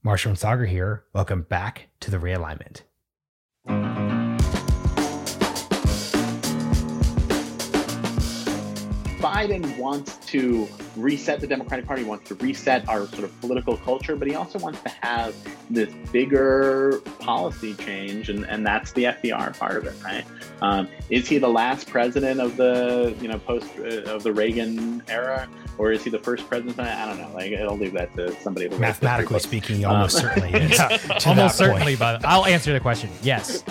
Marshall and Saagar here. Welcome back to The Realignment. Biden wants to reset the Democratic Party, wants to reset our sort of political culture, but he also wants to have this bigger policy change, and that's the FDR part of it, right? Is he the last president of the post of the Reagan era, or is he the first president? I don't know. Like, I'll leave that to somebody. Mathematically speaking, he almost certainly is. Almost certainly, but I'll answer the question. Yes.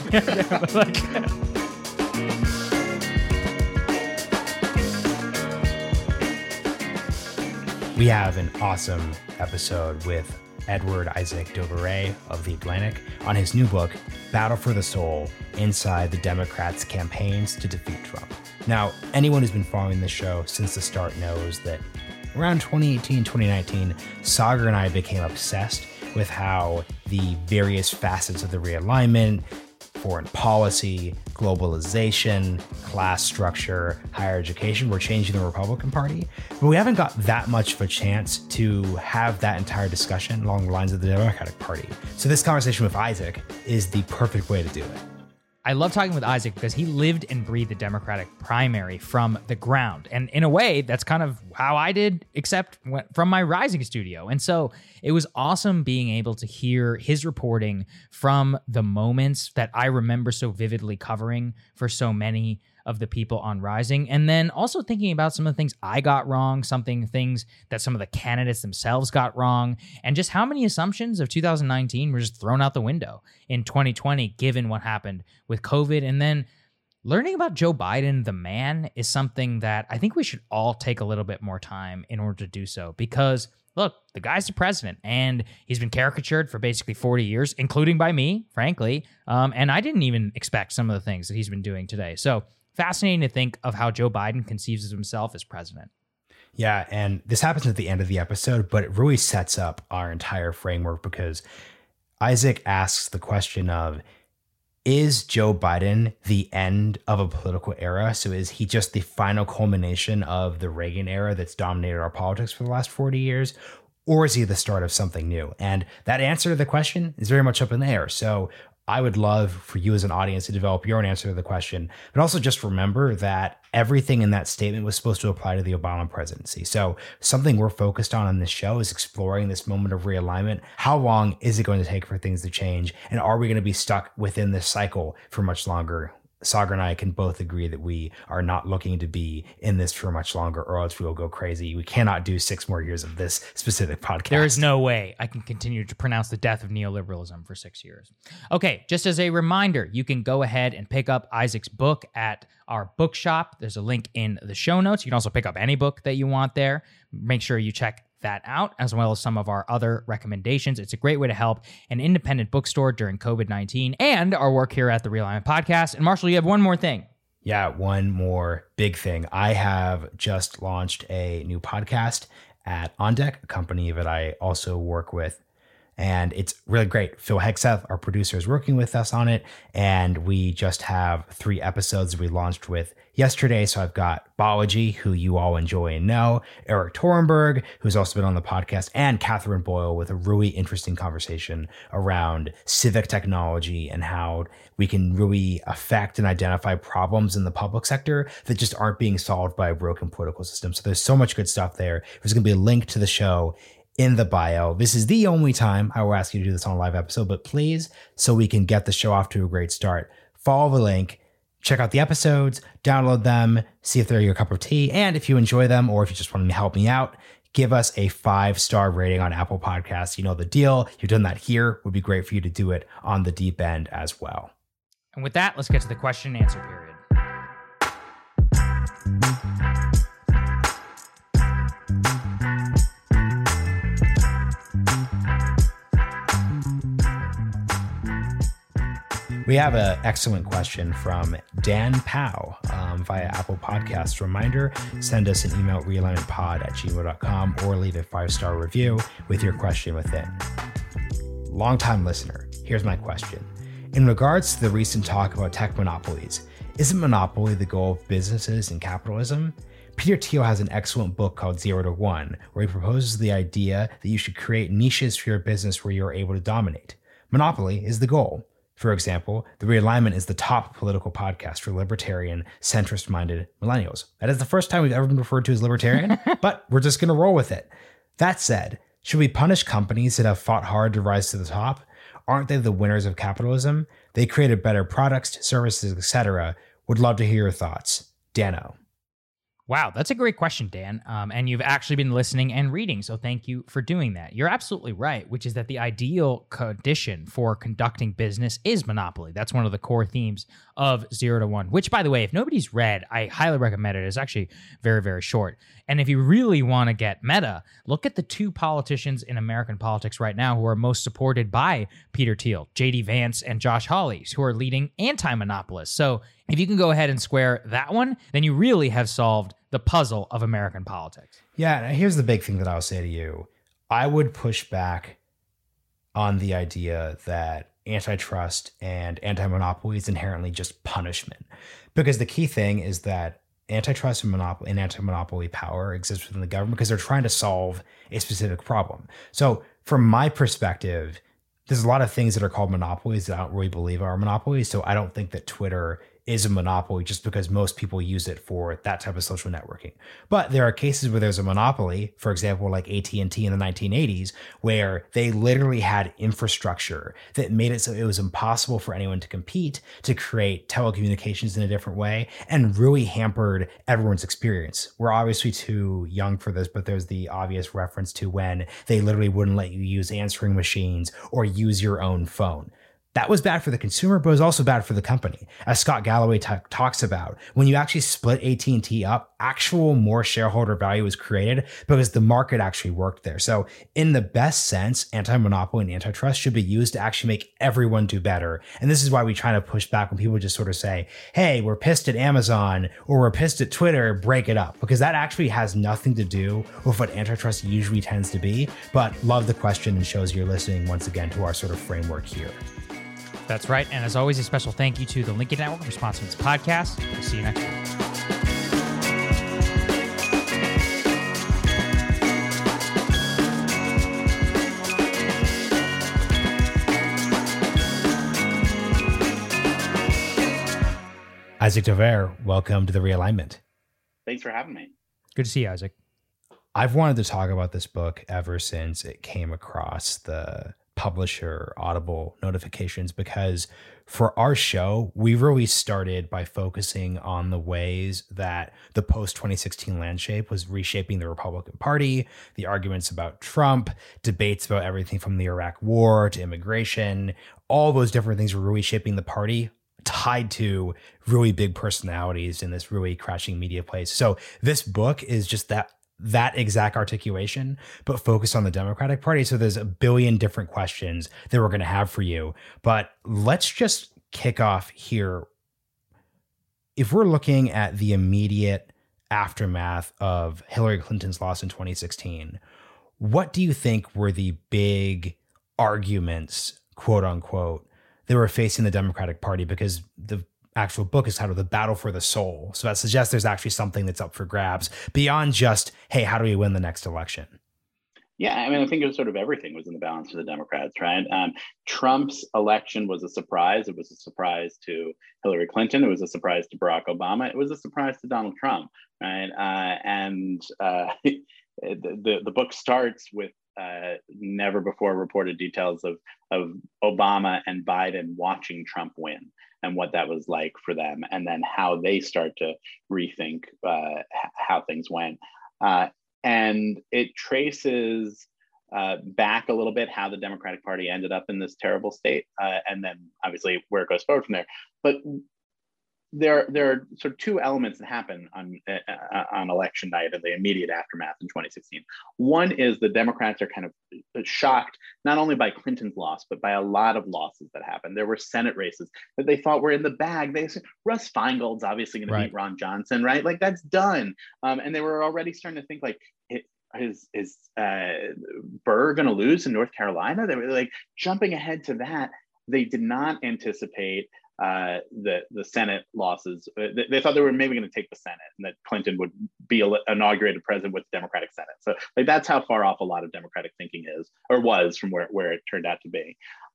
We have an awesome episode with Edward Isaac Doberay of The Atlantic on his new book, Battle for the Soul, Inside the Democrats' Campaigns to Defeat Trump. Now, anyone who's been following this show since the start knows that around 2018, 2019, Saagar and I became obsessed with how the various facets of the realignment, foreign policy, globalization, class structure, higher education were changing the Republican Party. But we haven't got that much of a chance to have that entire discussion along the lines of the Democratic Party. So this conversation with Isaac is the perfect way to do it. I love talking with Isaac because he lived and breathed the Democratic primary from the ground. And in a way, that's kind of how I did, except from my Rising studio. And so it was awesome being able to hear his reporting from the moments that I remember so vividly covering for so many of the people on Rising, and then also thinking about some of the things I got wrong, things that some of the candidates themselves got wrong, and just how many assumptions of 2019 were just thrown out the window in 2020, given what happened with COVID. And then learning about Joe Biden, the man, is something that I think we should all take a little bit more time in order to do so, because look, the guy's the president, and he's been caricatured for basically 40 years, including by me, frankly, and I didn't even expect some of the things that he's been doing today. So fascinating to think of how Joe Biden conceives of himself as president. Yeah, and this happens at the end of the episode, but it really sets up our entire framework because Isaac asks the question of, is Joe Biden the end of a political era? So is he just the final culmination of the Reagan era that's dominated our politics for the last 40 years? Or is he the start of something new? And that answer to the question is very much up in the air. So I would love for you as an audience to develop your own answer to the question, but also just remember that everything in that statement was supposed to apply to the Obama presidency. So something we're focused on this show is exploring this moment of realignment. How long is it going to take for things to change? And are we going to be stuck within this cycle for much longer? Saagar and I can both agree that we are not looking to be in this for much longer, or else we will go crazy. We cannot do 6 more years of this specific podcast. There is no way I can continue to pronounce the death of neoliberalism for 6 years. Okay, just as a reminder, you can go ahead and pick up Isaac's book at our bookshop. There's a link in the show notes. You can also pick up any book that you want there. Make sure you check that out, as well as some of our other recommendations. It's a great way to help an independent bookstore during COVID-19 and our work here at the Realignment Podcast. And Marshall, you have one more thing. Yeah, one more big thing. I have just launched a new podcast at On Deck, a company that I also work with. And it's really great. Phil Hegseth, our producer, is working with us on it. And we just have 3 episodes we launched with yesterday. So I've got Balaji, who you all enjoy and know, Eric Torenberg, who's also been on the podcast, and Catherine Boyle with a really interesting conversation around civic technology and how we can really affect and identify problems in the public sector that just aren't being solved by a broken political system. So there's so much good stuff there. There's going to be a link to the show in the bio. This is the only time I will ask you to do this on a live episode, but please, so we can get the show off to a great start, follow the link, check out the episodes, download them, see if they're your cup of tea. And if you enjoy them, or if you just want to help me out, give us a 5-star rating on Apple Podcasts. You know the deal. You've done that here. It would be great for you to do it on the deep end as well. And with that, let's get to the question and answer period. We have an excellent question from Dan Powell via Apple Podcasts. Reminder, send us an email at realignmentpod@gmail.com or leave a 5-star review with your question within. Longtime listener, here's my question. In regards to the recent talk about tech monopolies, isn't monopoly the goal of businesses and capitalism? Peter Thiel has an excellent book called 0 to 1, where he proposes the idea that you should create niches for your business where you are able to dominate. Monopoly is the goal. For example, The Realignment is the top political podcast for libertarian, centrist-minded millennials. That is the first time we've ever been referred to as libertarian, but we're just going to roll with it. That said, should we punish companies that have fought hard to rise to the top? Aren't they the winners of capitalism? They created better products, services, etc. Would love to hear your thoughts. Dano. Wow, that's a great question, Dan. And you've actually been listening and reading, so thank you for doing that. You're absolutely right, which is that the ideal condition for conducting business is monopoly. That's one of the core themes of 0 to 1, which, by the way, if nobody's read, I highly recommend it. It's actually very, very short. And if you really want to get meta, look at the two politicians in American politics right now who are most supported by Peter Thiel, J.D. Vance and Josh Hawley, who are leading anti-monopolists. So if you can go ahead and square that one, then you really have solved the puzzle of American politics. Yeah, here's the big thing that I'll say to you. I would push back on the idea that antitrust and anti-monopoly is inherently just punishment. Because the key thing is that antitrust and anti-monopoly power exists within the government because they're trying to solve a specific problem. So from my perspective, there's a lot of things that are called monopolies that I don't really believe are monopolies. So I don't think that Twitter is a monopoly just because most people use it for that type of social networking. But there are cases where there's a monopoly, for example, like AT&T in the 1980s, where they literally had infrastructure that made it so it was impossible for anyone to compete, to create telecommunications in a different way, and really hampered everyone's experience. We're obviously too young for this, but there's the obvious reference to when they literally wouldn't let you use answering machines or use your own phone. That was bad for the consumer, but it was also bad for the company. As Scott Galloway talks about, when you actually split AT&T up, actual more shareholder value was created because the market actually worked there. So in the best sense, anti-monopoly and antitrust should be used to actually make everyone do better. And this is why we try to push back when people just sort of say, hey, we're pissed at Amazon or we're pissed at Twitter, break it up. Because that actually has nothing to do with what antitrust usually tends to be. But love the question and shows you're listening once again to our sort of framework here. That's right. And as always, a special thank you to the Lincoln Network for sponsoring this podcast. We'll see you next week. Isaac Dovere, welcome to The Realignment. Thanks for having me. Good to see you, Isaac. I've wanted to talk about this book ever since it came across the publisher Audible notifications, because for our show, we really started by focusing on the ways that the post-2016 landscape was reshaping the Republican Party, the arguments about Trump, debates about everything from the Iraq War to immigration, all those different things were really shaping the party, tied to really big personalities in this really crashing media place. So this book is just that exact articulation, but focused on the Democratic Party. So there's a billion different questions that we're going to have for you. But let's just kick off here. If we're looking at the immediate aftermath of Hillary Clinton's loss in 2016, what do you think were the big arguments, quote unquote, that were facing the Democratic Party? Because the actual book is titled The Battle for the Soul. So that suggests there's actually something that's up for grabs beyond just, hey, how do we win the next election? Yeah, I mean, I think it was sort of everything was in the balance for the Democrats, right? Trump's election was a surprise. It was a surprise to Hillary Clinton. It was a surprise to Barack Obama. It was a surprise to Donald Trump, right? The book starts with never before reported details of Obama and Biden watching Trump win and what that was like for them, and then how they start to rethink how things went. And it traces back a little bit how the Democratic Party ended up in this terrible state, and then obviously where it goes forward from there. But there are sort of two elements that happen on election night and the immediate aftermath in 2016. One is the Democrats are kind of shocked, not only by Clinton's loss, but by a lot of losses that happened. There were Senate races that they thought were in the bag. They said, Russ Feingold's obviously going to beat Ron Johnson, right? Like that's done. And they were already starting to think like, is Burr going to lose in North Carolina? They were like jumping ahead to that. They did not anticipate the Senate losses. They thought they were maybe going to take the Senate, and that Clinton would be inaugurated president with the Democratic Senate. So like that's how far off a lot of Democratic thinking is, or was, from where it turned out to be.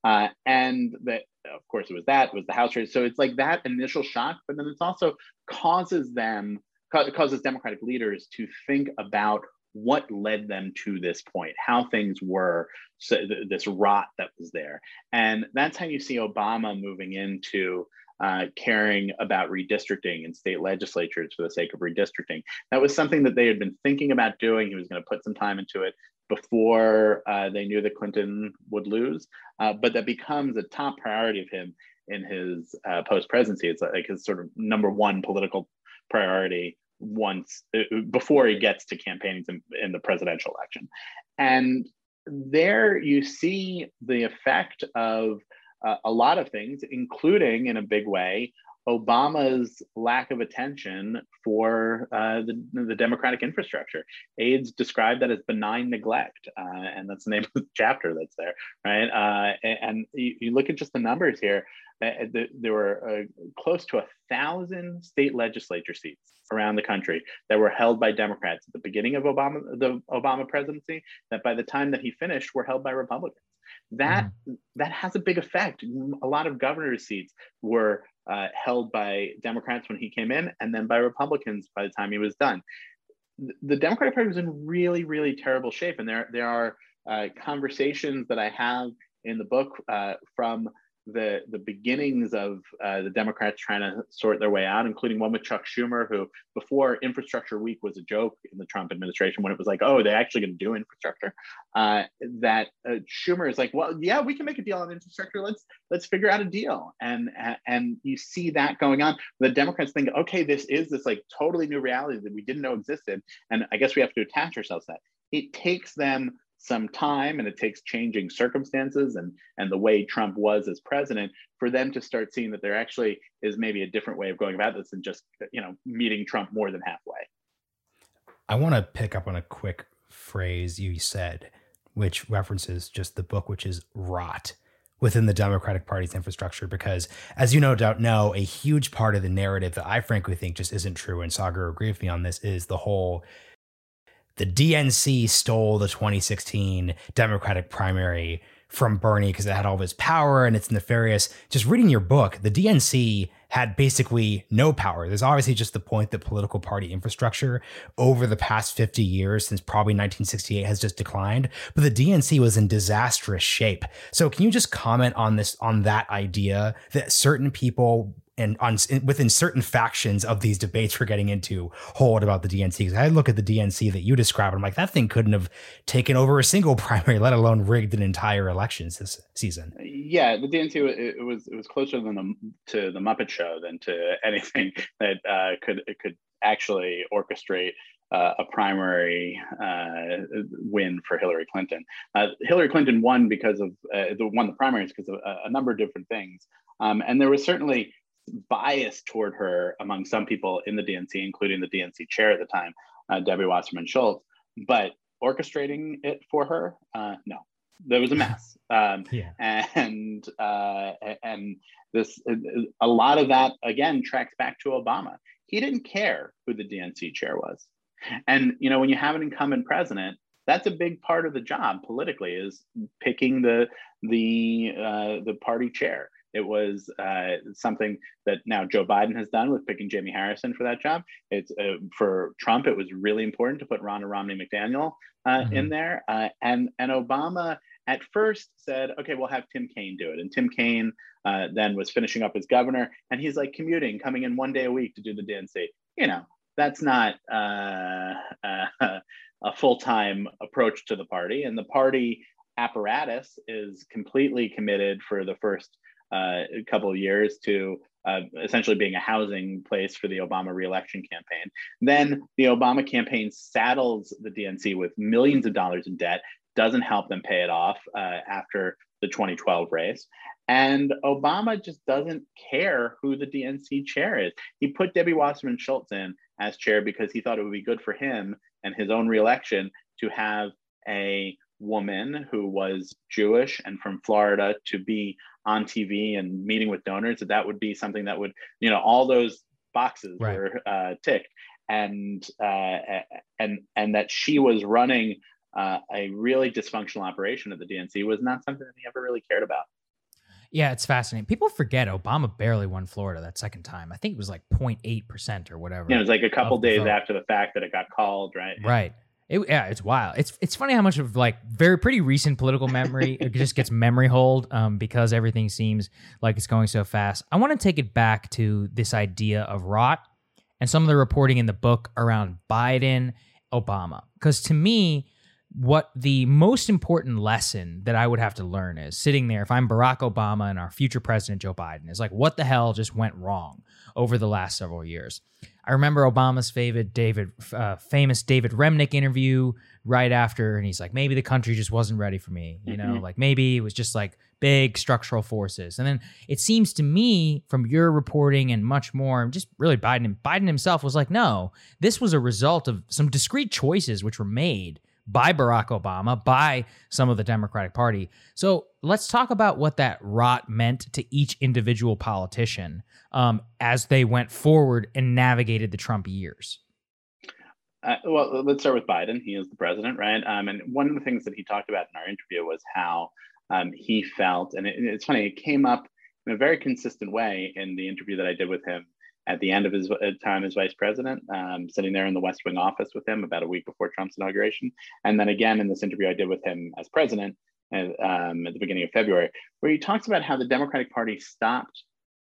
And that, of course, it was the House race. So it's like that initial shock, but then it's also causes Democratic leaders to think about what led them to this point, how things were, so this rot that was there. And that's how you see Obama moving into caring about redistricting in state legislatures for the sake of redistricting. That was something that they had been thinking about doing. He was going to put some time into it before they knew that Clinton would lose, but that becomes a top priority of him in his post-presidency. It's like his sort of number one political priority before he gets to campaigning in the presidential election. And there you see the effect of a lot of things, including, in a big way, Obama's lack of attention for the democratic infrastructure. Aides described that as benign neglect, and that's the name of the chapter that's there, right? And you look at just the numbers here. There were close to 1,000 state legislature seats around the country that were held by Democrats at the beginning of the Obama presidency, that by the time that he finished were held by Republicans. That has a big effect. A lot of governor's seats were held by Democrats when he came in, and then by Republicans by the time he was done. The Democratic Party was in really, really terrible shape. And there are conversations that I have in the book from the beginnings of the Democrats trying to sort their way out, including one with Chuck Schumer, who before Infrastructure Week was a joke in the Trump administration, when it was like, oh, they're actually going to do infrastructure, that Schumer is like, well, yeah, we can make a deal on infrastructure. Let's figure out a deal. And you see that going on. The Democrats think, okay, this is this like totally new reality that we didn't know existed, and I guess we have to attach ourselves to that. It takes them some time, and it takes changing circumstances and the way Trump was as president for them to start seeing that there actually is maybe a different way of going about this than just, meeting Trump more than halfway. I want to pick up on a quick phrase you said, which references just the book, which is rot within the Democratic Party's infrastructure, because as you no doubt know, a huge part of the narrative that I frankly think just isn't true, and Sagar agree with me on this, is the DNC stole the 2016 Democratic primary from Bernie because it had all this power and it's nefarious. Just reading your book, the DNC had basically no power. There's obviously just the point that political party infrastructure over the past 50 years, since probably 1968, has just declined. But the DNC was in disastrous shape. So can you just comment on that idea that certain people within certain factions of these debates we're getting into hold about the DNC? Because I look at the DNC that you described, I'm like, that thing couldn't have taken over a single primary, let alone rigged an entire election this season. Yeah, the DNC, it was closer to the Muppet Show than to anything that could actually orchestrate a primary win for Hillary Clinton. Hillary Clinton won because of won the primaries because of a number of different things, and there was certainly bias toward her among some people in the DNC, including the DNC chair at the time, Debbie Wasserman Schultz. But orchestrating it for her, no, there was a mess. And this, a lot of that again tracks back to Obama. He didn't care who the DNC chair was, and when you have an incumbent president, that's a big part of the job politically, is picking the party chair. It was something that now Joe Biden has done with picking Jamie Harrison for that job. It's for Trump, it was really important to put Ronna Romney McDaniel in there. And Obama at first said, okay, we'll have Tim Kaine do it. And Tim Kaine then was finishing up as governor, and he's like commuting, coming in one day a week to do the DNC. That's not a full-time approach to the party. And the party apparatus is completely committed for the first a couple of years to essentially being a housing place for the Obama reelection campaign. Then the Obama campaign saddles the DNC with millions of dollars in debt, doesn't help them pay it off after the 2012 race. And Obama just doesn't care who the DNC chair is. He put Debbie Wasserman Schultz in as chair because he thought it would be good for him and his own reelection to have a woman who was Jewish and from Florida to be on TV and meeting with donors, that would be something that would, all those boxes Right. were ticked, and that she was running a really dysfunctional operation at the DNC was not something that he ever really cared about. Yeah, it's fascinating. People forget Obama barely won Florida that second time. I think it was like 0.8% or whatever. It was like a couple days vote. after the fact that it got called, right? Right. It's wild. It's funny how much of like pretty recent political memory it just gets memory hold because everything seems like it's going so fast. I want to take it back to this idea of rot and some of the reporting in the book around Biden, Obama. Because to me, what the most important lesson that I would have to learn is sitting there, if I'm Barack Obama and our future president, Joe Biden, is like, what the hell just went wrong over the last several years? I remember Obama's famous David Remnick interview right after, and he's like, maybe the country just wasn't ready for me. Like maybe it was just like big structural forces. And then it seems to me from your reporting and much more, just really Biden himself was like, no, this was a result of some discrete choices which were made by Barack Obama, by some of the Democratic Party. So let's talk about what that rot meant to each individual politician as they went forward and navigated the Trump years. Well, let's start with Biden. He is the president, right? And one of the things that he talked about in our interview was how he felt, and it's funny, it came up in a very consistent way in the interview that I did with him at the end of his time as vice president, sitting there in the West Wing office with him about a week before Trump's inauguration. And then again, in this interview I did with him as president at the beginning of February, where he talks about how the Democratic Party stopped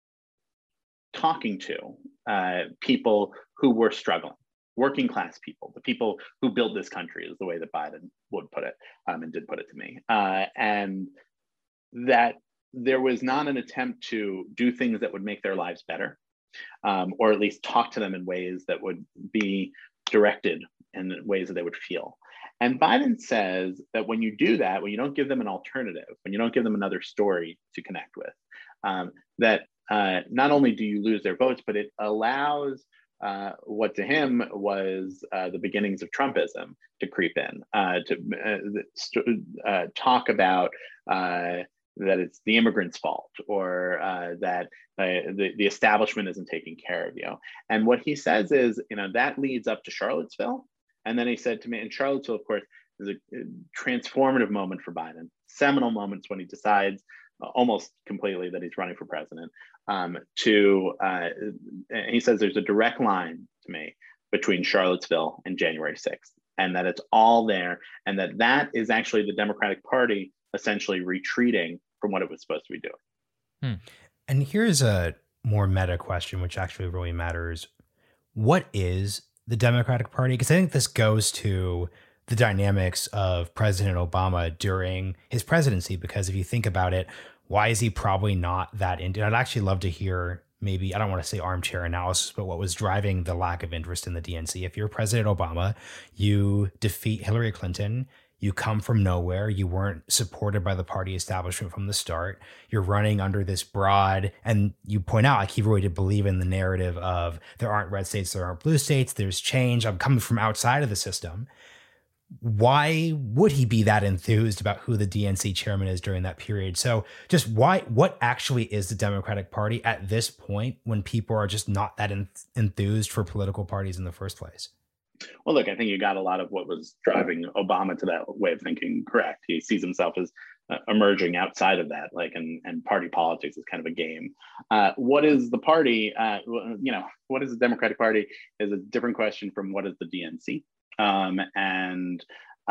talking to people who were struggling, working class people, the people who built this country is the way that Biden would put it, and did put it to me. And that there was not an attempt to do things that would make their lives better. Or at least talk to them in ways that would be directed in ways that they would feel. And Biden says that when you do that, when you don't give them an alternative, when you don't give them another story to connect with, that not only do you lose their votes, but it allows what to him was the beginnings of Trumpism to creep in, to talk about that it's the immigrants' fault, or that the establishment isn't taking care of you. And what he says is, that leads up to Charlottesville. And then he said to me, and Charlottesville, of course, is a transformative moment for Biden, seminal moments when he decides almost completely that he's running for president. He says there's a direct line to me between Charlottesville and January 6th, and that it's all there, and that is actually the Democratic Party essentially retreating from what it was supposed to be doing. And here's a more meta question, which actually really matters. What is the Democratic Party? Because I think this goes to the dynamics of President Obama during his presidency. Because if you think about it, why is he probably not that into? I'd actually love to hear maybe, I don't want to say armchair analysis, but what was driving the lack of interest in the DNC. If you're President Obama, you defeat Hillary Clinton, you come from nowhere. You weren't supported by the party establishment from the start. You're running under this broad, and you point out, like, he really did believe in the narrative of there aren't red states, there aren't blue states, there's change. I'm coming from outside of the system. Why would he be that enthused about who the DNC chairman is during that period? So just what actually is the Democratic Party at this point when people are just not that enthused for political parties in the first place? Well, look, I think you got a lot of what was driving Obama to that way of thinking correct. He sees himself as emerging outside of that, and party politics is kind of a game. What is the party? What is the Democratic Party is a different question from what is the DNC. And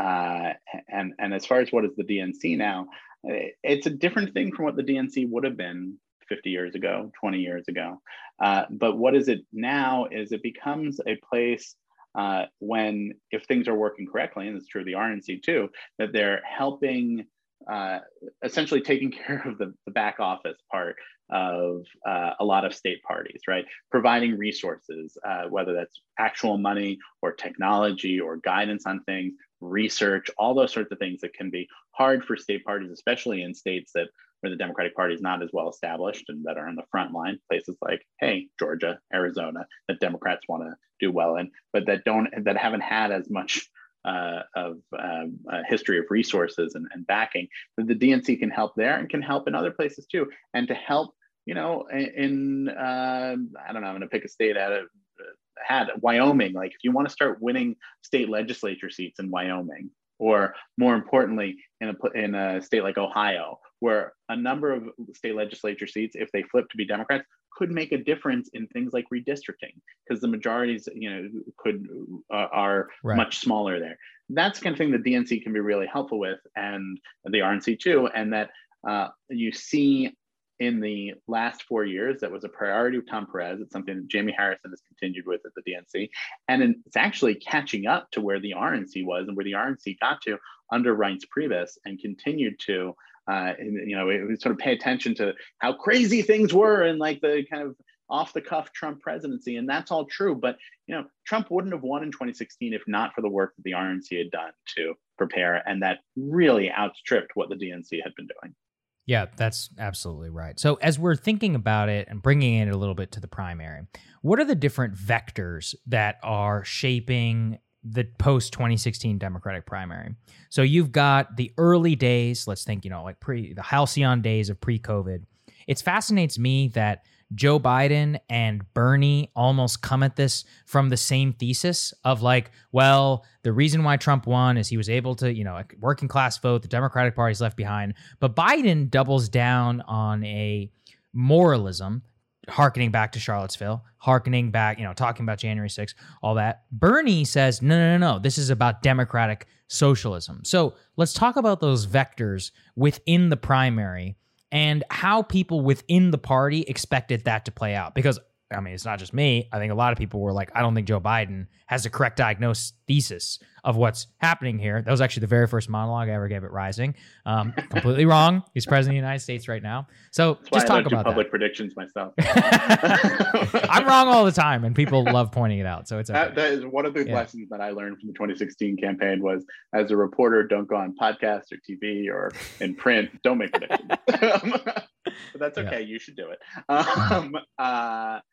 as far as what is the DNC now, it's a different thing from what the DNC would have been 50 years ago, 20 years ago. But what is it now is it becomes a place when, if things are working correctly, and it's true of the RNC too, that they're helping, essentially taking care of the back office part of a lot of state parties, right? Providing resources, whether that's actual money or technology or guidance on things, research, all those sorts of things that can be hard for state parties, especially in states where the Democratic Party is not as well established and that are in the front line, places like, hey, Georgia, Arizona, that Democrats want to do well in, but that haven't had as much history of resources and backing, that the DNC can help there and can help in other places too, and to help, I don't know, I'm going to pick a state out of Wyoming. Like, if you want to start winning state legislature seats in Wyoming, or more importantly, in a state like Ohio, where a number of state legislature seats, if they flip to be Democrats, could make a difference in things like redistricting, because the majorities, are right. much smaller there. That's the kind of thing the DNC can be really helpful with, and the RNC too. And that you see in the last 4 years, that was a priority of Tom Perez. It's something that Jamie Harrison has continued with at the DNC. And it's actually catching up to where the RNC was and where the RNC got to under Reince Priebus, and continued to, it sort of pay attention to how crazy things were in like the kind of off the cuff Trump presidency. And that's all true. But, Trump wouldn't have won in 2016 if not for the work that the RNC had done to prepare. And that really outstripped what the DNC had been doing. Yeah, that's absolutely right. So as we're thinking about it and bringing it a little bit to the primary, what are the different vectors that are shaping the post-2016 Democratic primary? So you've got the early days, let's think, like the halcyon days of pre-COVID. It fascinates me that Joe Biden and Bernie almost come at this from the same thesis of like, well, the reason why Trump won is he was able to, a working class vote, the Democratic Party's left behind. But Biden doubles down on a moralism, hearkening back to Charlottesville, hearkening back, talking about January 6th, all that. Bernie says, no, this is about democratic socialism. So let's talk about those vectors within the primary and how people within the party expected that to play out. Because, it's not just me. I think a lot of people were like, I don't think Joe Biden has the correct diagnosed thesis of what's happening here. That was actually the very first monologue I ever gave at Rising. Completely wrong. He's president of the United States right now. So just talk about public predictions myself. I'm wrong all the time, and people love pointing it out. So it's okay. That is one of the lessons that I learned from the 2016 campaign was, as a reporter, don't go on podcasts or TV or in print. Don't make predictions. But that's okay. Yeah. You should do it.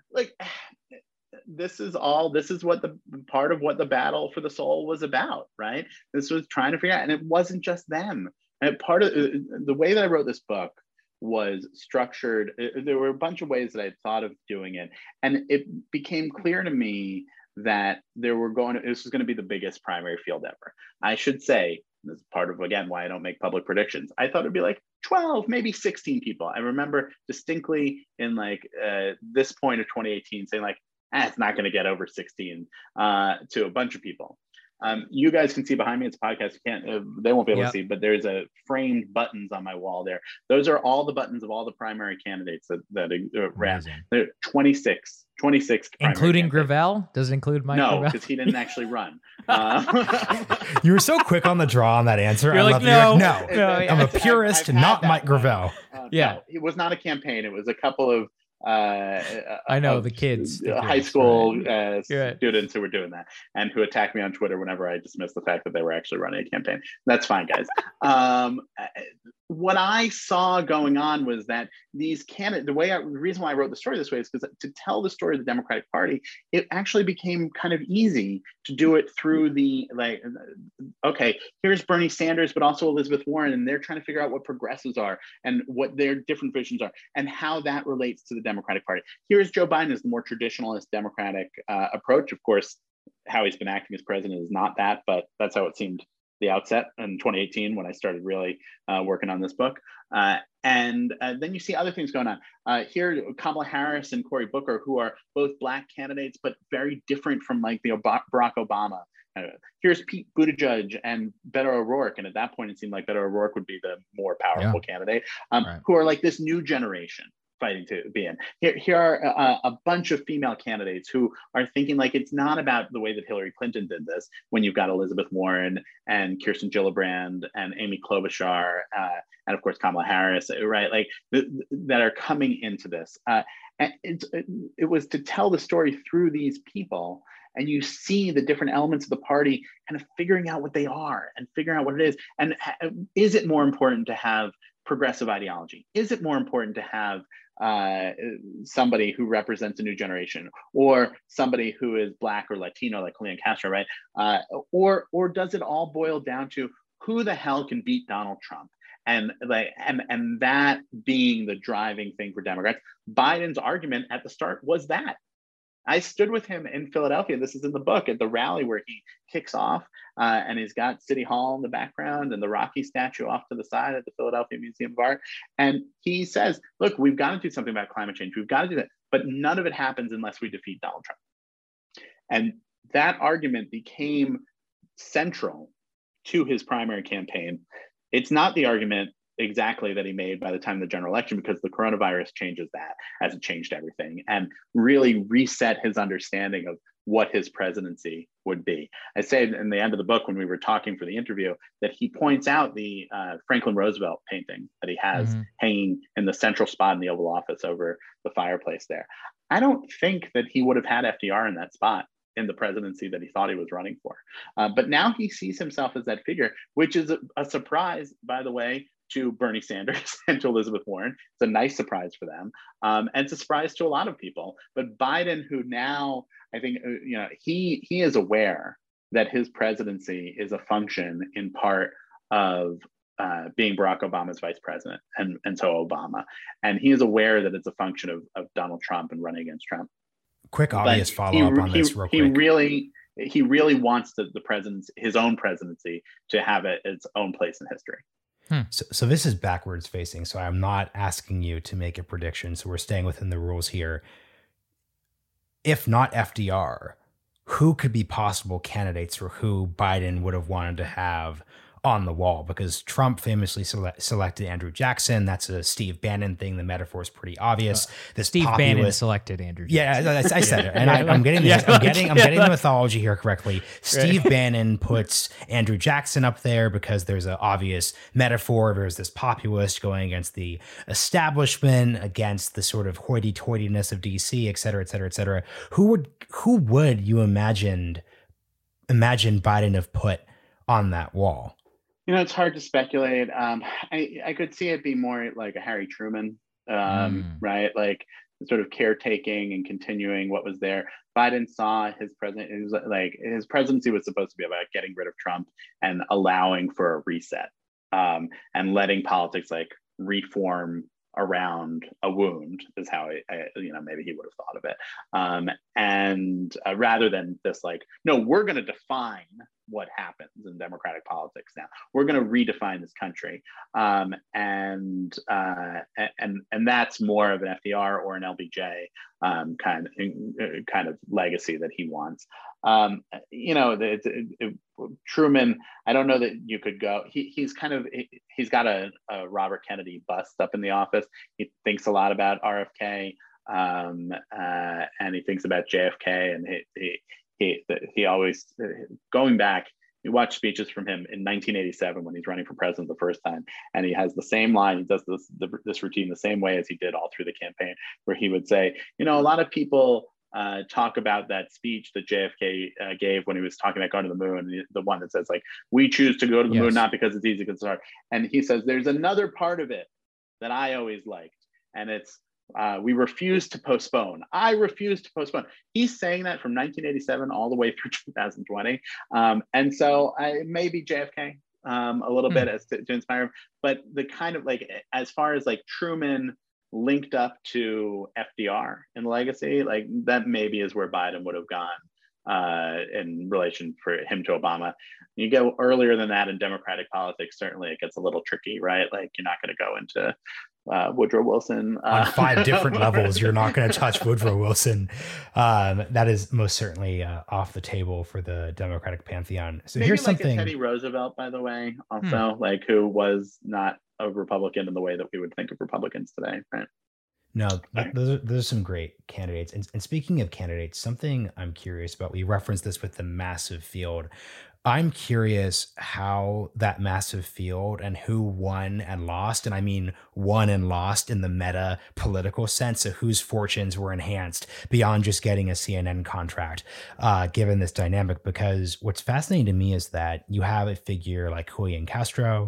This is what the part of what the battle for the soul was about, right? This was trying to figure out, and it wasn't just them. And part of the way that I wrote this book was structured. There were a bunch of ways that I had thought of doing it, and it became clear to me that this was going to be the biggest primary field ever. I should say, this is part of, again, why I don't make public predictions. I thought it'd be like 12, maybe 16 people. I remember distinctly in this point of 2018 saying like, it's not going to get over 16 to a bunch of people. You guys can see behind me, it's a podcast. They won't be able to see, but there's a framed buttons on my wall there. Those are all the buttons of all the primary candidates that ran. There are 26 including Gravel? Does it include Mike Gravel? No, because he didn't actually run. You were so quick on the draw on that answer. You're like, no. I'm a purist, not Mike Gravel. No, it was not a campaign. It was a couple of I know the kids, high school students who were doing that and who attacked me on Twitter whenever I dismissed the fact that they were actually running a campaign. That's fine, guys. What I saw going on was that these candidates, the reason why I wrote the story this way is because to tell the story of the Democratic Party, it actually became kind of easy to do it through okay, here's Bernie Sanders, but also Elizabeth Warren, and they're trying to figure out what progressives are and what their different visions are and how that relates to the Democratic Party. Here's Joe Biden as the more traditionalist Democratic approach. Of course, how he's been acting as president is not that, but that's how it seemed the outset in 2018 when I started really working on this book. And then you see other things going on. Here, Kamala Harris and Cory Booker, who are both Black candidates, but very different from like the Barack Obama. Here's Pete Buttigieg and Beto O'Rourke. And at that point, it seemed like Beto O'Rourke would be the more powerful candidate, who are like this new generation fighting to be in. Here are a bunch of female candidates who are thinking like it's not about the way that Hillary Clinton did this, when you've got Elizabeth Warren and Kirsten Gillibrand and Amy Klobuchar and of course Kamala Harris, right? Like that are coming into this. And it was to tell the story through these people, and you see the different elements of the party kind of figuring out what they are and figuring out what it is. And is it more important to have progressive ideology? Is it more important to have somebody who represents a new generation, or somebody who is Black or Latino, like Julian Castro, right? Or does it all boil down to who the hell can beat Donald Trump? And that being the driving thing for Democrats. Biden's argument at the start was that. I stood with him in Philadelphia. This is in the book, at the rally where he kicks off, and he's got City Hall in the background and the Rocky statue off to the side at the Philadelphia Museum of Art. And he says, look, we've got to do something about climate change. We've got to do that. But none of it happens unless we defeat Donald Trump. And that argument became central to his primary campaign. It's not the argument exactly that he made by the time of the general election, because the coronavirus changes that, as it changed everything, and really reset his understanding of what his presidency would be. I say in the end of the book, when we were talking for the interview, that he points out the Franklin Roosevelt painting that he has hanging in the central spot in the Oval Office over the fireplace there. I don't think that he would have had FDR in that spot in the presidency that he thought he was running for. But now he sees himself as that figure, which is a surprise, by the way, to Bernie Sanders and to Elizabeth Warren. It's a nice surprise for them. And it's a surprise to a lot of people. But Biden, who now, I think, he is aware that his presidency is a function in part of being Barack Obama's vice president, and so Obama. And he is aware that it's a function of Donald Trump and running against Trump. Quick, obvious follow-up on this real quick. He really wants the president's, his own presidency, to have its own place in history. So this is backwards facing. So I'm not asking you to make a prediction. So we're staying within the rules here. If not FDR, who could be possible candidates for who Biden would have wanted to have on the wall? Because Trump famously selected Andrew Jackson. That's a Steve Bannon thing. The metaphor is pretty obvious. Steve Bannon selected Andrew Jackson. Yeah, I said it, and I'm getting this. I'm getting the mythology here correctly. Steve Bannon puts Andrew Jackson up there because there's an obvious metaphor. There's this populist going against the establishment, against the sort of hoity-toityness of DC, et cetera, et cetera, et cetera. Who would you imagine Biden have put on that wall? It's hard to speculate. I could see it be more like a Harry Truman, right? Like sort of caretaking and continuing what was there. Biden saw his his presidency was supposed to be about getting rid of Trump and allowing for a reset, and letting politics like reform around a wound is how maybe he would have thought of it. And rather than this, like, no, we're going to define what happens in democratic politics now. We're going to redefine this country. And that's more of an FDR or an LBJ kind of legacy that he wants. Truman, I don't know that you could go. He's got a Robert Kennedy bust up in the office. He thinks a lot about RFK, and he thinks about JFK, and he always, going back, you watch speeches from him in 1987 when he's running for president the first time, and he has the same line. He does this routine the same way as he did all through the campaign, where he would say, a lot of people talk about that speech that JFK gave when he was talking about going to the moon, the one that says, like, we choose to go to the moon not because it's easy, because it's hard. And he says, there's another part of it that I always liked, and it's, we refuse to postpone. I refuse to postpone. He's saying that from 1987 all the way through 2020. And so maybe JFK a little bit as to inspire him. But the kind of, like, as far as like Truman linked up to FDR in legacy, like that maybe is where Biden would have gone in relation for him to Obama. You go earlier than that in democratic politics, certainly it gets a little tricky, right? Like, you're not going to go into Woodrow Wilson on 5 different levels. You're not going to touch Woodrow Wilson. That is most certainly off the table for the Democratic pantheon. So maybe here's like something. Teddy Roosevelt, by the way, also like, who was not a Republican in the way that we would think of Republicans today, right? No, those are some great candidates. And speaking of candidates, something I'm curious about, we referenced this with the massive field. I'm curious how that massive field and who won and lost, and I mean won and lost in the meta political sense of whose fortunes were enhanced beyond just getting a CNN contract, given this dynamic. Because what's fascinating to me is that you have a figure like Julian Castro,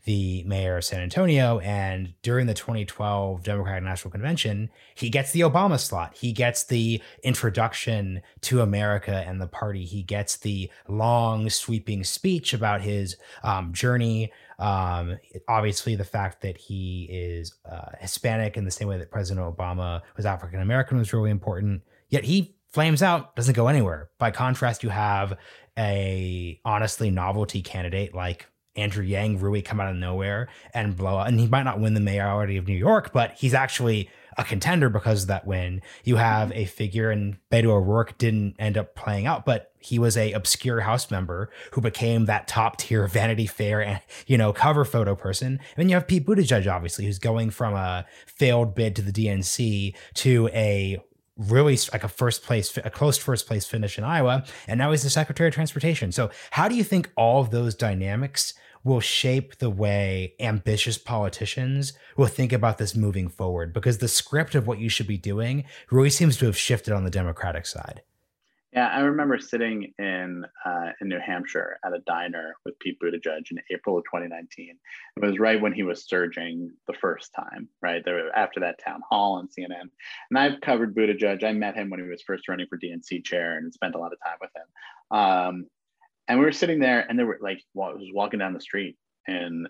the mayor of San Antonio. And during the 2012 Democratic National Convention, he gets the Obama slot. He gets the introduction to America and the party. He gets the long, sweeping speech about his journey. Obviously, the fact that he is Hispanic in the same way that President Obama was African American was really important. Yet he flames out, doesn't go anywhere. By contrast, you have a honestly novelty candidate like Andrew Yang really come out of nowhere and blow out. And he might not win the mayoralty of New York, but he's actually a contender because of that win. You have a figure, and Beto O'Rourke didn't end up playing out, but he was a obscure House member who became that top tier Vanity Fair and, cover photo person. And then you have Pete Buttigieg, obviously, who's going from a failed bid to the DNC to a really like a close first place finish in Iowa. And now he's the Secretary of Transportation. So how do you think all of those dynamics will shape the way ambitious politicians will think about this moving forward? Because the script of what you should be doing really seems to have shifted on the Democratic side. Yeah, I remember sitting in New Hampshire at a diner with Pete Buttigieg in April of 2019. It was right when he was surging the first time, right? After that town hall on CNN. And I've covered Buttigieg. I met him when he was first running for DNC chair and spent a lot of time with him. And we were sitting there, and they were like, I was walking down the street, and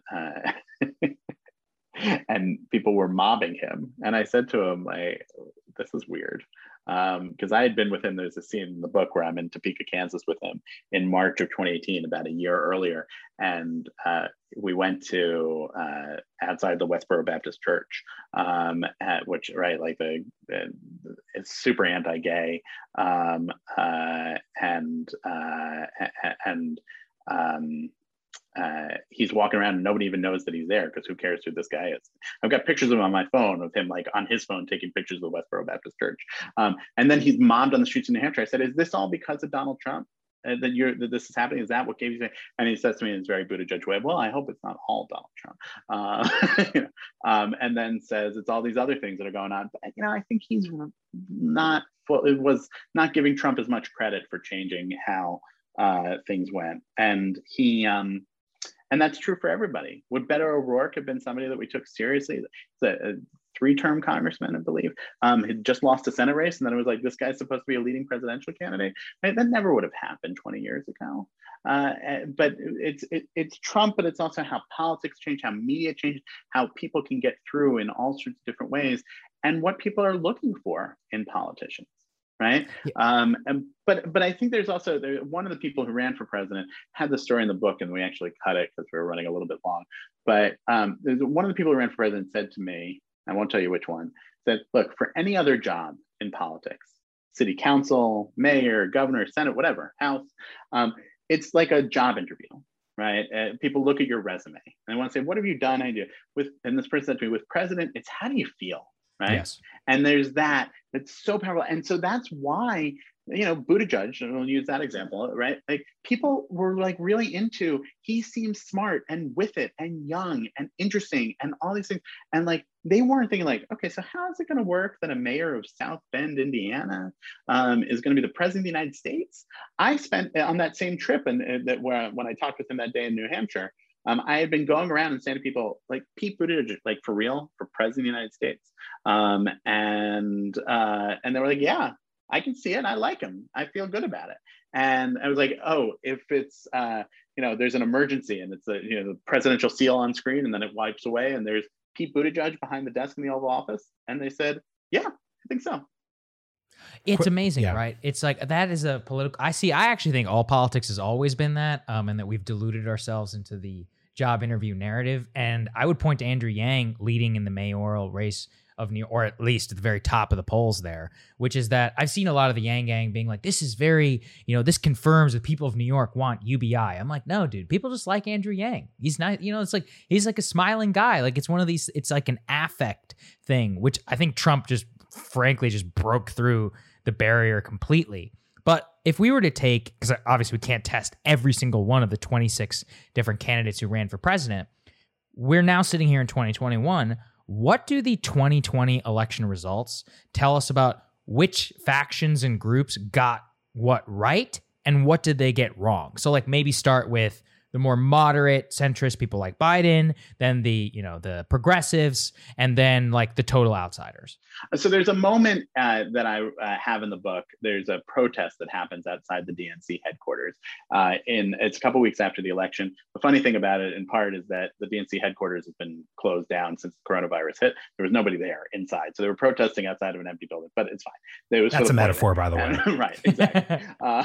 and people were mobbing him. And I said to him, like, this is weird. Because I had been with him. There's a scene in the book where I'm in Topeka, Kansas with him in March of 2018, about a year earlier. And we went to outside the Westboro Baptist Church, which, right, like it's super anti-gay. He's walking around and nobody even knows that he's there, because who cares who this guy is? I've got pictures of him on my phone, of him like on his phone taking pictures of the Westboro Baptist Church. And then he's mobbed on the streets of New Hampshire. I said, is this all because of Donald Trump? That this is happening? Is that what gave you? And he says to me in his very Buttigieg way, well, I hope it's not all Donald Trump. And then says it's all these other things that are going on. But, I think he's was not giving Trump as much credit for changing how things went. And he, and that's true for everybody. Would Beto O'Rourke have been somebody that we took seriously? He's a 3-term congressman, I believe. He just lost a Senate race, and then it was like, this guy's supposed to be a leading presidential candidate. Right? That never would have happened 20 years ago. But it's Trump, but it's also how politics change, how media change, how people can get through in all sorts of different ways, and what people are looking for in politicians. Right. Yeah. But I think there's also one of the people who ran for president had the story in the book, and we actually cut it because we were running a little bit long. But one of the people who ran for president said to me, I won't tell you which one, said, look, for any other job in politics, city council, mayor, governor, senate, whatever, house, it's like a job interview. Right. People look at your resume and they want to say, what have you done? And this person said to me, with president, it's how do you feel? Right. Yes. And there's that's so powerful. And so that's why, Buttigieg, and we'll use that example, right? Like, people were like really into, he seems smart and with it and young and interesting and all these things. And like, they weren't thinking like, okay, so how is it going to work that a mayor of South Bend, Indiana, is going to be the president of the United States? I spent on that same trip, and when I talked with him that day in New Hampshire, I had been going around and saying to people like, Pete Buttigieg, like, for real, for president of the United States. And they were like, yeah, I can see it. I like him. I feel good about it. And I was like, oh, if it's, there's an emergency and it's the presidential seal on screen, and then it wipes away, and there's Pete Buttigieg behind the desk in the Oval Office. And they said, yeah, I think so. It's amazing, yeah. Right? It's like, that is a political, I actually think all politics has always been that, and that we've deluded ourselves into the job interview narrative. And I would point to Andrew Yang leading in the mayoral race of New York, or at least at the very top of the polls there, which is that I've seen a lot of the Yang gang being like, this is very, this confirms that people of New York want UBI. I'm like, no, dude, people just like Andrew Yang. He's not, it's like, he's like a smiling guy. Like, it's one of these, it's like an affect thing, which I think Trump just frankly just broke through the barrier completely. But if we were to take, because obviously we can't test every single one of the 26 different candidates who ran for president, we're now sitting here in 2021. What do the 2020 election results tell us about which factions and groups got what right, and what did they get wrong? So like, maybe start with the more moderate centrist people like Biden, then the progressives, and then like the total outsiders. So there's a moment that I have in the book. There's a protest that happens outside the DNC headquarters. It's a couple weeks after the election. The funny thing about it, in part, is that the DNC headquarters has been closed down since the coronavirus hit. There was nobody there inside, so they were protesting outside of an empty building. But it's fine. That's a metaphor, by the way. Right, exactly.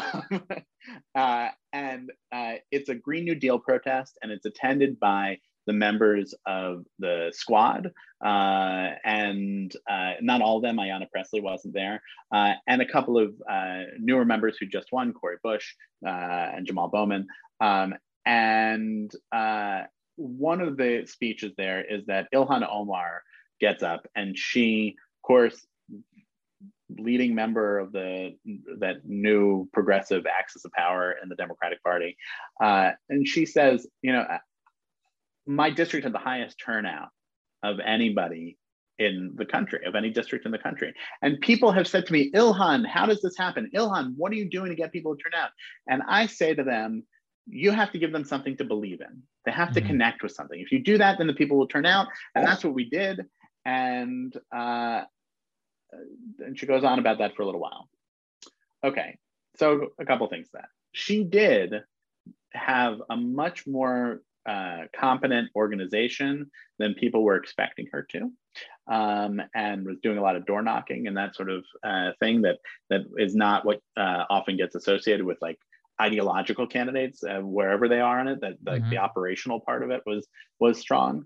And it's a Green New Deal protest, and it's attended by the members of the squad, and not all of them. Ayanna Pressley wasn't there, and a couple of newer members who just won, Cori Bush and Jamal Bowman. And one of the speeches there is that Ilhan Omar gets up, and she, of course, leading member of that new progressive axis of power in the Democratic Party, and she says, my district had the highest turnout of anybody in the country, of any district in the country. And people have said to me, Ilhan, how does this happen? Ilhan, what are you doing to get people to turn out? And I say to them, you have to give them something to believe in. They have to connect with something. If you do that, then the people will turn out. And that's what we did. And she goes on about that for a little while. Okay, so a couple things that. She did have a much more competent organization than people were expecting her to, and was doing a lot of door knocking and that sort of thing that is not what often gets associated with like ideological candidates, wherever they are in it. That the operational part of it was strong.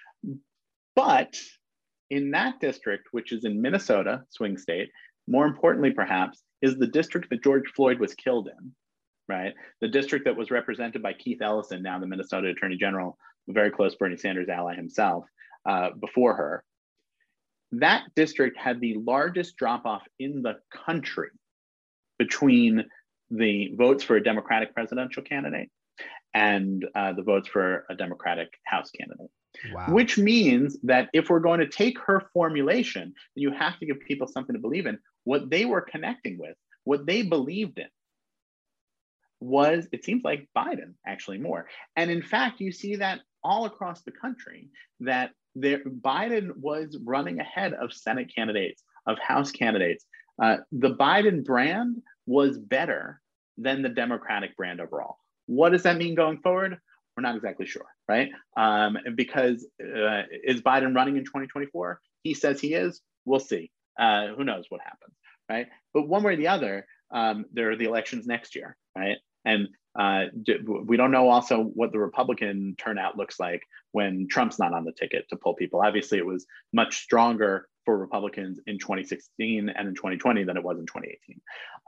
But in that district, which is in Minnesota, swing state, more importantly perhaps, is the district that George Floyd was killed in. Right, the district that was represented by Keith Ellison, now the Minnesota Attorney General, a very close Bernie Sanders ally himself, before her. That district had the largest drop-off in the country between the votes for a Democratic presidential candidate and the votes for a Democratic House candidate. Wow. Which means that if we're going to take her formulation, you have to give people something to believe in. What they were connecting with, what they believed in, was, it seems like, Biden actually more. And in fact, you see that all across the country, that Biden was running ahead of Senate candidates, of House candidates. The Biden brand was better than the Democratic brand overall. What does that mean going forward? We're not exactly sure, right? Because is Biden running in 2024? He says he is. We'll see. Who knows what happens, right? But one way or the other, there are the elections next year, right? And we don't know also what the Republican turnout looks like when Trump's not on the ticket to pull people. Obviously, it was much stronger for Republicans in 2016 and in 2020 than it was in 2018.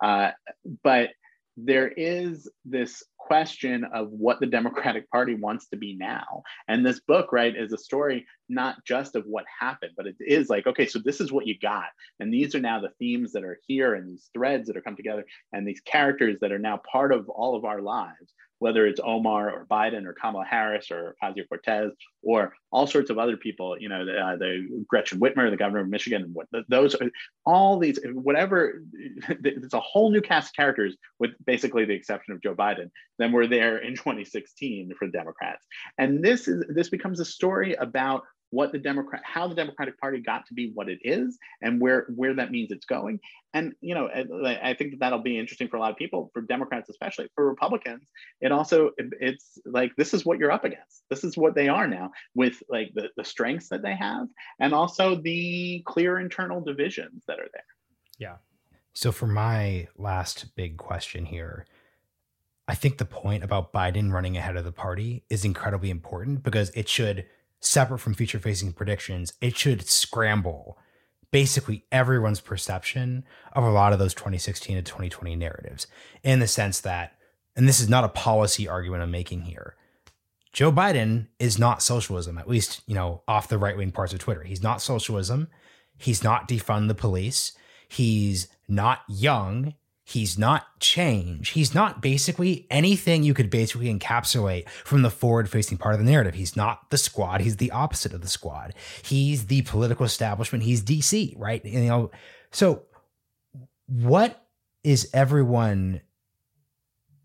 But there is this question of what the Democratic Party wants to be now. And this book, right, is a story not just of what happened, but it is like, okay, so this is what you got. And these are now the themes that are here, and these threads that are come together, and these characters that are now part of all of our lives, whether it's Omar or Biden or Kamala Harris or Ocasio-Cortez or all sorts of other people, the Gretchen Whitmer, the governor of Michigan, and those are all these, whatever, it's a whole new cast of characters with basically the exception of Joe Biden than were there in 2016 for the Democrats. And this becomes a story about how the Democratic Party got to be what it is, and where that means it's going. And I think that'll be interesting for a lot of people, for Democrats especially. For Republicans, it's like, this is what you're up against. This is what they are now, with like the strengths that they have, and also the clear internal divisions that are there. Yeah. So for my last big question here, I think the point about Biden running ahead of the party is incredibly important, because it should, separate from future-facing predictions, it should scramble basically everyone's perception of a lot of those 2016 to 2020 narratives, in the sense that, and this is not a policy argument I'm making here, Joe Biden is not socialism, at least, off the right-wing parts of Twitter. He's not socialism. He's not defund the police. He's not young. He's not change. He's not basically anything you could basically encapsulate from the forward-facing part of the narrative. He's not the squad. He's the opposite of the squad. He's the political establishment. He's DC, right? So what is everyone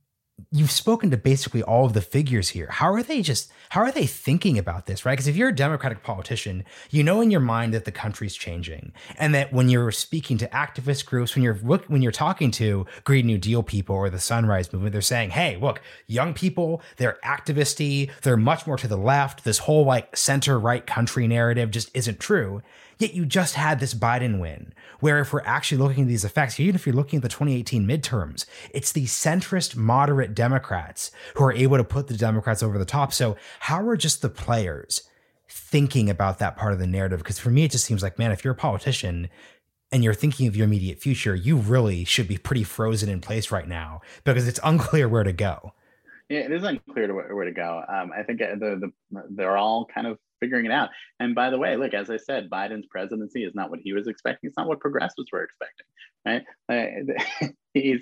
you've spoken to basically all of the figures here. How are they thinking about this, right? Because if you're a Democratic politician, you know in your mind that the country's changing, and that when you're speaking to activist groups, when you're talking to Green New Deal people or the Sunrise Movement, they're saying, hey, look, young people, they're activisty, they're much more to the left. This whole like center-right country narrative just isn't true. Yet you just had this Biden win, where if we're actually looking at these effects, even if you're looking at the 2018 midterms, it's the centrist moderate Democrats who are able to put the Democrats over the top. So how are just the players thinking about that part of the narrative? Because for me, it just seems like, man, if you're a politician and you're thinking of your immediate future, you really should be pretty frozen in place right now because it's unclear where to go. Yeah, it is unclear to where to go. I think they're all kind of figuring it out. And by the way, look, as I said, Biden's presidency is not what he was expecting. It's not what progressives were expecting, right?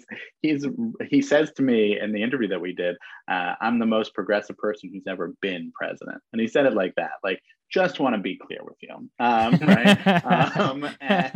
He says to me in the interview that we did, I'm the most progressive person who's ever been president. And he said it like that, like, just want to be clear with you, right?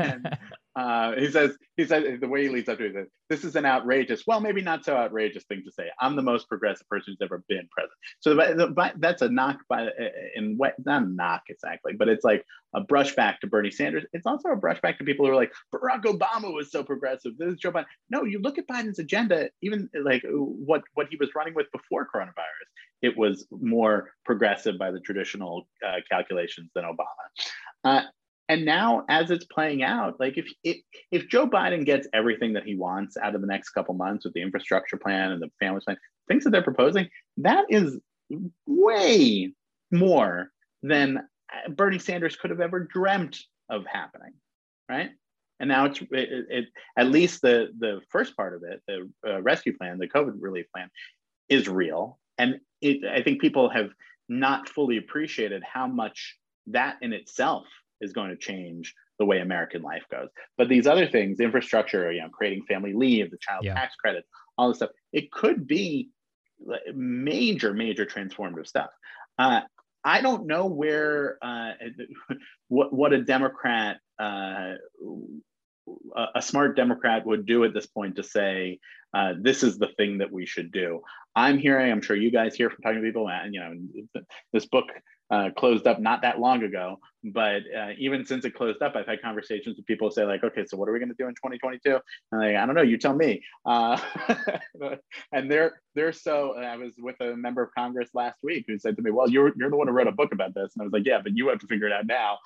And he says the way he leads up to it, he says, this is an outrageous, well, maybe not so outrageous thing to say. I'm the most progressive person who's ever been president. So that's a knock not a knock exactly, but it's like a brushback to Bernie Sanders. It's also a brushback to people who are like, Barack Obama was so progressive. This is Joe Biden. No, you look at Biden's agenda, even like what he was running with before coronavirus. It was more progressive by the traditional calculations than Obama. And now, as it's playing out, like if Joe Biden gets everything that he wants out of the next couple months with the infrastructure plan and the family plan, things that they're proposing, that is way more than Bernie Sanders could have ever dreamt of happening, right? And now it's at least the first part of it, the rescue plan, the COVID relief plan, is real, and I think people have not fully appreciated how much that in itself is going to change the way American life goes. But these other things, infrastructure, creating family leave, the child tax credit, all this stuff, it could be major transformative stuff. I don't know where what a Democrat, a smart Democrat would do at this point to say, this is the thing that we should do. I'm sure you guys hear from talking to people, and this book closed up not that long ago, but even since it closed up, I've had conversations with people who say like, okay, so what are we going to do in 2022? And like, I don't know, you tell me. And they're so, I was with a member of Congress last week who said to me, well, you're the one who wrote a book about this. And I was like, yeah, but you have to figure it out now.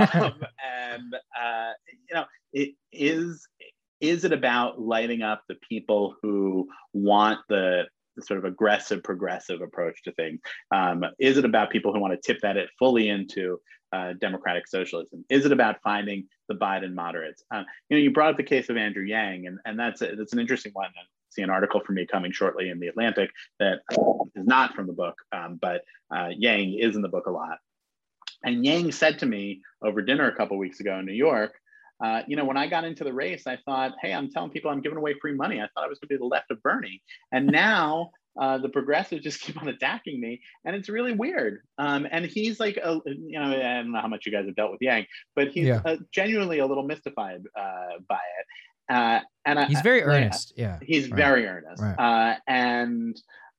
Is it about lighting up the people who want the sort of aggressive, progressive approach to things? Is it about people who want to tip that fully into democratic socialism? Is it about finding the Biden moderates? You brought up the case of Andrew Yang, and that's an interesting one. I see an article from me coming shortly in The Atlantic that is not from the book, but Yang is in the book a lot. And Yang said to me over dinner a couple of weeks ago in New York, when I got into the race, I thought, hey, I'm telling people I'm giving away free money. I thought I was going to be the left of Bernie. And now the progressives just keep on attacking me. And it's really weird. And he's like, I don't know how much you guys have dealt with Yang, but he's genuinely a little mystified by it. And he's very earnest. Yeah. He's very earnest. Right. And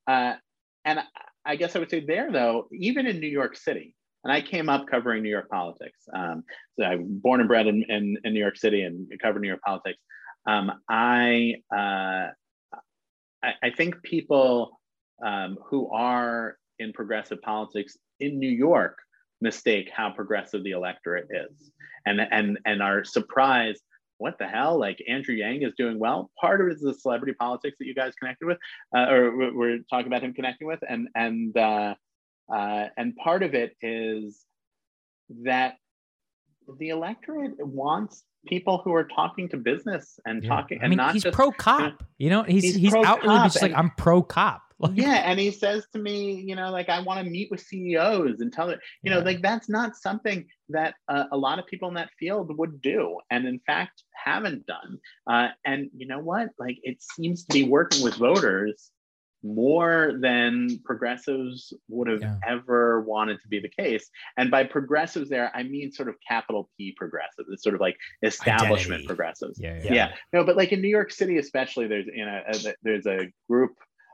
I guess I would say there, though, even in New York City, and I came up covering New York politics. So I'm born and bred in New York City and covered New York politics. I think people who are in progressive politics in New York mistake how progressive the electorate is, and are surprised. What the hell? Like Andrew Yang is doing well. Part of it is the celebrity politics that you guys connected with, or we're talking about him connecting with, and part of it is that the electorate wants people who are talking to business and talking. And not he's just pro-cop. He's outwardly just like, I'm pro-cop. And he says to me, like, I want to meet with CEOs and tell it, like that's not something that a lot of people in that field would do, and in fact haven't done. And you know what? Like, it seems to be working with voters more than progressives would have ever wanted to be the case. And by progressives there, I mean sort of capital P progressives. It's sort of like establishment identity. progressives. Yeah. No, but like in New York City, especially, there's a group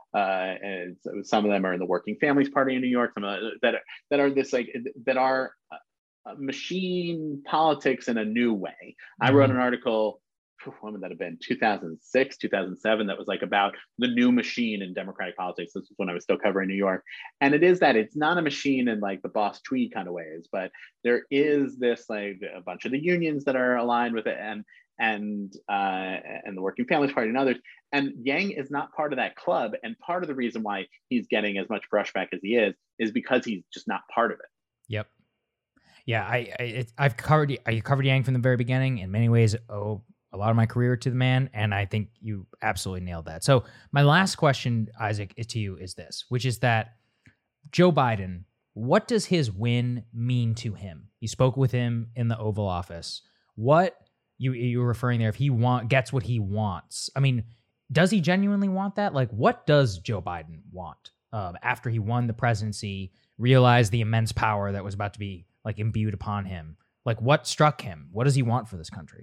and some of them are in the Working Families Party in New York. Some of that are this like that are machine politics in a new way. I wrote an article, when would that have been? 2006, 2007. That was like about the new machine in Democratic politics. This was when I was still covering New York. And it is that it's not a machine in like the Boss Tweed kind of ways, but there is this like a bunch of the unions that are aligned with it and the Working Families Party and others. And Yang is not part of that club. And part of the reason why he's getting as much brushback as he is because he's just not part of it. Yep. Yeah, I covered Yang from the very beginning. In many ways, a lot of my career to the man, and I think you absolutely nailed that. So my last question, Isaac, to you is this, which is that Joe Biden, what does his win mean to him? You spoke with him in the Oval Office. What you were referring there, if he gets what he wants, I mean, does he genuinely want that? Like, what does Joe Biden want after he won the presidency, realized the immense power that was about to be like imbued upon him? Like, what struck him? What does he want for this country?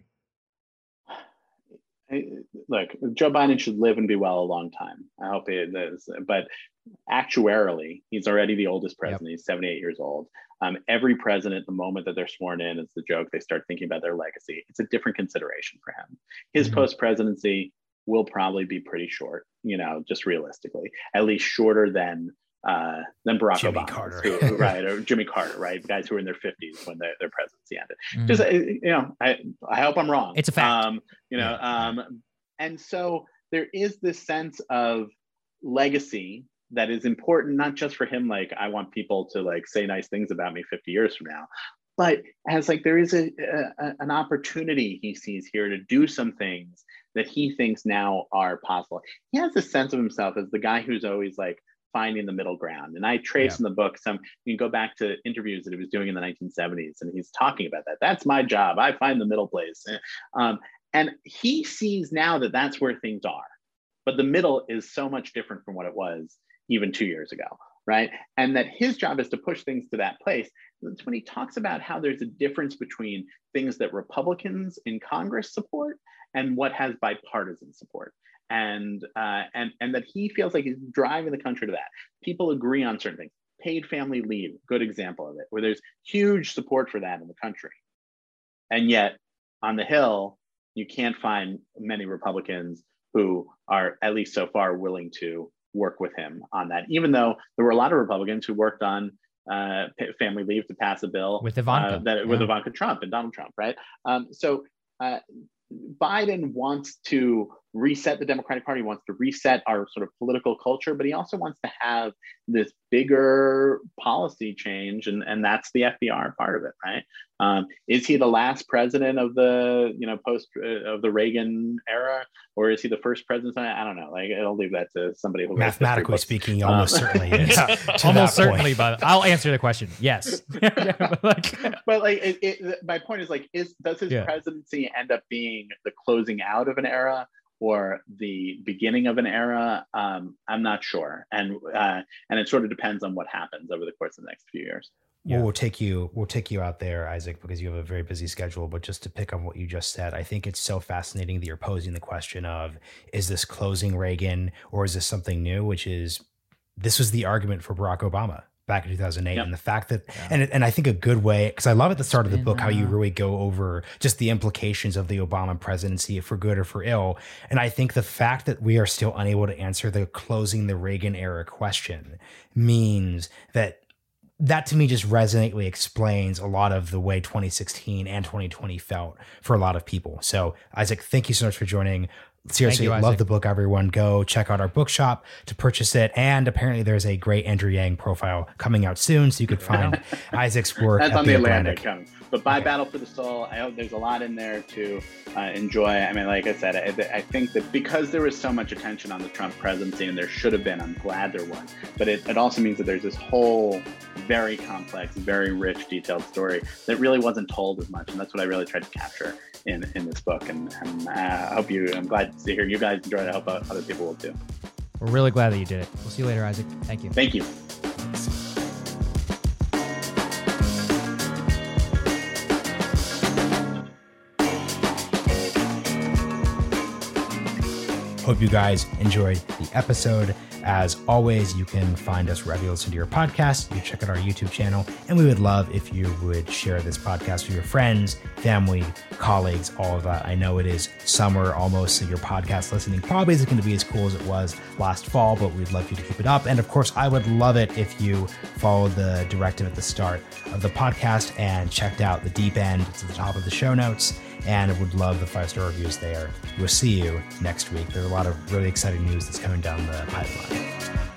Look, Joe Biden should live and be well a long time. I hope he does. But actuarially, he's already the oldest president. Yep. He's 78 years old. Every president, the moment that they're sworn in, it's the joke, they start thinking about their legacy. It's a different consideration for him. His post-presidency will probably be pretty short, just realistically, at least shorter than Barack Jimmy Obama, Carter. right? Or Jimmy Carter, right? Guys who were in their 50s when their presidency ended. Just, I hope I'm wrong. It's a fact. And so there is this sense of legacy that is important, not just for him. Like, I want people to like say nice things about me 50 years from now, but as like there is an opportunity he sees here to do some things that he thinks now are possible. He has a sense of himself as the guy who's always like finding the middle ground. And I trace in the book you can go back to interviews that he was doing in the 1970s, and he's talking about that. That's my job. I find the middle place. And he sees now that that's where things are. But the middle is so much different from what it was even 2 years ago, right? And that his job is to push things to that place. That's when he talks about how there's a difference between things that Republicans in Congress support and what has bipartisan support. And that he feels like he's driving the country to that. People agree on certain things. Paid family leave, good example of it, where there's huge support for that in the country. And yet on the Hill, you can't find many Republicans who are, at least so far, willing to work with him on that, even though there were a lot of Republicans who worked on family leave to pass a bill with Ivanka, with Ivanka Trump and Donald Trump, right? Biden wants to reset the Democratic Party, wants to reset our sort of political culture, but he also wants to have this bigger policy change, and that's the FDR part of it, right? Is he the last president of the post of the Reagan era, or is he the first president? I don't know. Like, I'll leave that to somebody who mathematically speaking, almost certainly is. Almost certainly, but I'll answer the question. Yes, but my point is like, does his presidency end up being the closing out of an era or the beginning of an era? I'm not sure, and it sort of depends on what happens over the course of the next few years. Well, we'll take you out there, Isaac, because you have a very busy schedule. But just to pick on what you just said, I think it's so fascinating that you're posing the question of, is this closing Reagan or is this something new? Which is, this was the argument for Barack Obama back in 2008. And the fact that, and I think a good way, because I love at the start of the book how you really go over just the implications of the Obama presidency for good or for ill. And I think the fact that we are still unable to answer the closing the Reagan era question means that to me just resonantly explains a lot of the way 2016 and 2020 felt for a lot of people. So Isaac, thank you so much for joining. Seriously, love the book, everyone. Go check out our bookshop to purchase it. And apparently there's a great Andrew Yang profile coming out soon, so you could find Isaac's work. That's on the Atlantic. But buy Battle for the Soul. I hope there's a lot in there to enjoy. I mean, like I said, I think that because there was so much attention on the Trump presidency, and there should have been, I'm glad there was. But it also means that there's this whole very complex, very rich, detailed story that really wasn't told as much. And that's what I really tried to capture in this book. And I'm glad to hear you guys enjoyed it. I hope other people will too. We're really glad that you did it. We'll see you later, Isaac. Thank you. Thank you. Hope you guys enjoyed the episode. As always, you can find us wherever you listen to your podcast. You check out our YouTube channel, and we would love if you would share this podcast with your friends, family, colleagues, all of that. I know it is summer almost, so your podcast listening probably isn't going to be as cool as it was last fall, but we'd love you to keep it up. And of course, I would love it if you followed the directive at the start of the podcast and checked out the deep end. It's at the top of the show notes, and I would love the 5-star reviews there. We'll see you next week. There's a lot of really exciting news that's coming down the pipeline.